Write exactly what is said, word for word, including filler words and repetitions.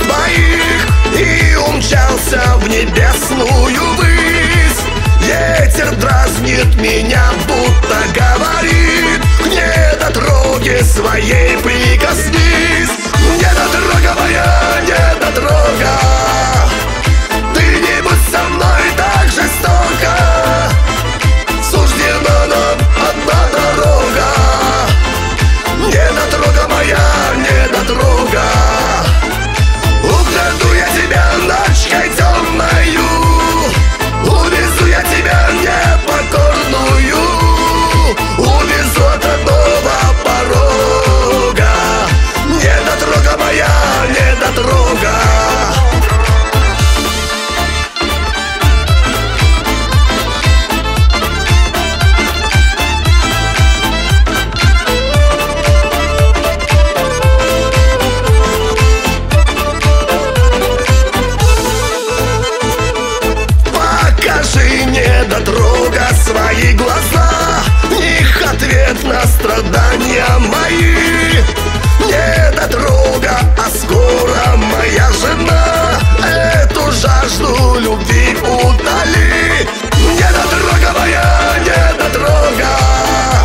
своих и умчался в небесную высь. Ветер дразнит меня, будто говорит: к недотроге своей прикоснись. Недотрога моя, недотрога, ты не будь со мной так жестоко. Суждена нам одна дорога. Недотрога моя, недотрога, украду я тебя ночкой темною, увезу я тебя непокорную, увезу от родного порога. Недотрога моя, недотрога. Недотрога свои глаза, в них ответ на страдания мои. Недотрога, а скоро моя жена эту жажду любви утоли. Недотрога моя, недотрога,